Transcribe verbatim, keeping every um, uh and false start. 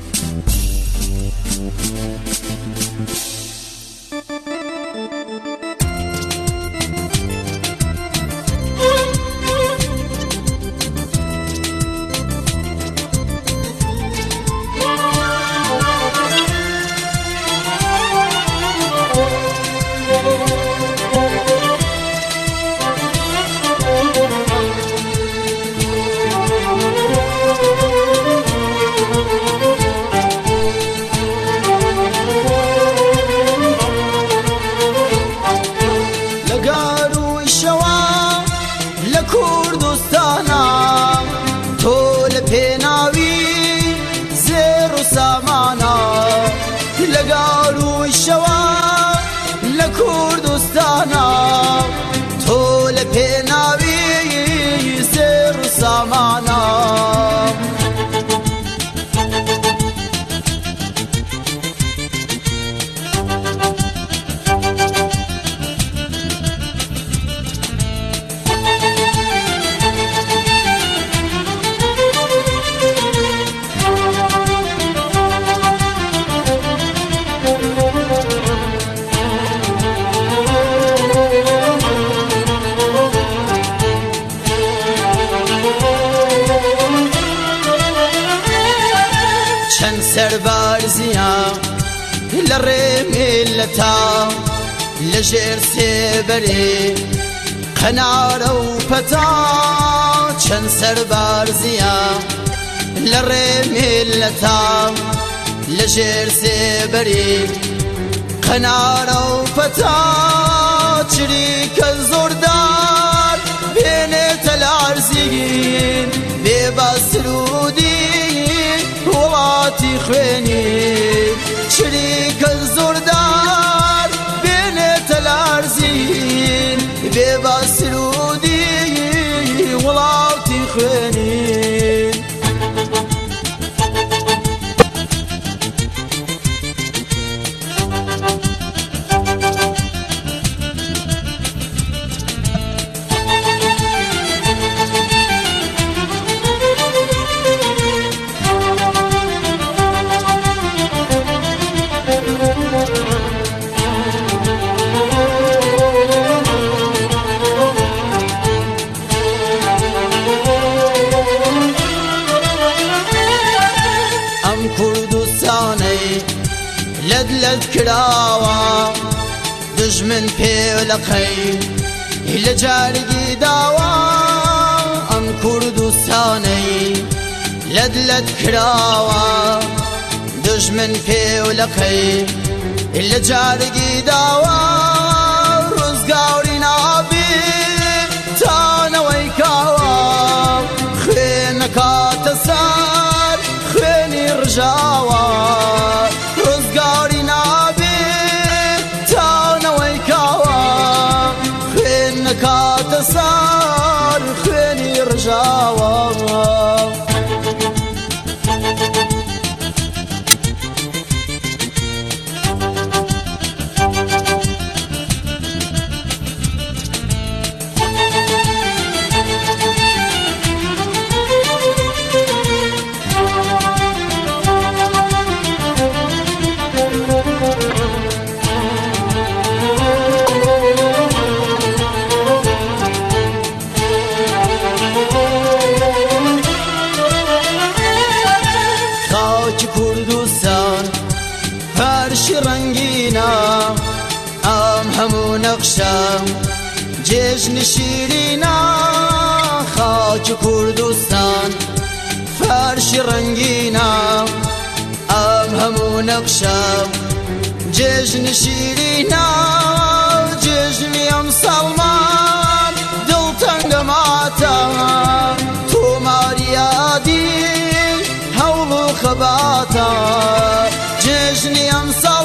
لقالوا الشوا لكردستانا طول بيناوي زير سامانا چند سربارزیاں لڕێ میلەتا لەژێر سێبەرێ قەنارە و پەتا چەند سەربارزیاں لەڕێ میلەتا لەژێر سێبەرێ قەنارە و پەتا چریکە زۆردار بێنێتە لارزین بێباسرودی وڵاتی خوێنی چریکە زۆردار بێنێتە لارزین بێباسرودی وڵاتی خوێنی لد کراوە دژمن پێلەقەی لە جارگی داوە ئەم کوردستانەی لەد لەد کراوە دژمن پێلەقەی لە جارگی داوە ڕزگاوری نابی تانەوەی کاوە خوێنە کاتە سەر خوێنی ڕژاوە کاتە سار خوێنی ڕژاوە کوردستان فارشی ڕەنگینە ئەم هەموو نەخشە جێژنی شیرینە خاکی کوردستان فارشی ڕەنگینە ئەم هەموو نەخشە جێژنی شیرینە جێژنی ئەم ساڵمان دڵتەنگە ماتە تۆماریادی هەوڵ و خەباتە جێژنی ئەم ساڵ